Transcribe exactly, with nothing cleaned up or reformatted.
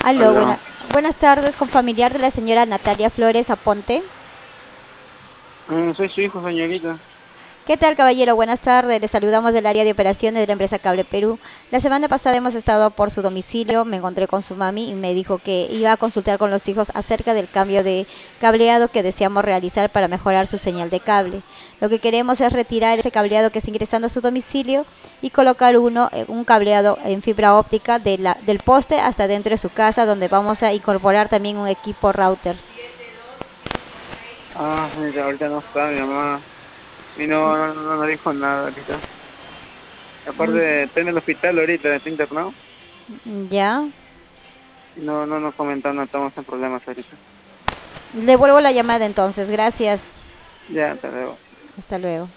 Aló, Aló. buena- buenas tardes, con familiar de la señora Natalia Flores Aponte. Mm, soy su hijo, señorita. ¿Qué tal, caballero? Buenas tardes, le saludamos del área de operaciones de la empresa Cable Perú. La semana pasada hemos estado por su domicilio, me encontré con su mami y me dijo que iba a consultar con los hijos acerca del cambio de cableado que deseamos realizar para mejorar su señal de cable. Lo que queremos es retirar ese cableado que está ingresando a su domicilio y colocar uno, eh, un cableado en fibra óptica de la- del poste hasta dentro de su casa, donde vamos a incorporar también un equipo router. Ah, señorita, ahorita no está mi mamá. Y no, no, no, no dijo nada ahorita. Aparte, está en el hospital ahorita, está internado. Ya. Y no, no nos comentó, no estamos en problemas ahorita. Le vuelvo la llamada entonces. Gracias. Ya, hasta luego. Hasta luego.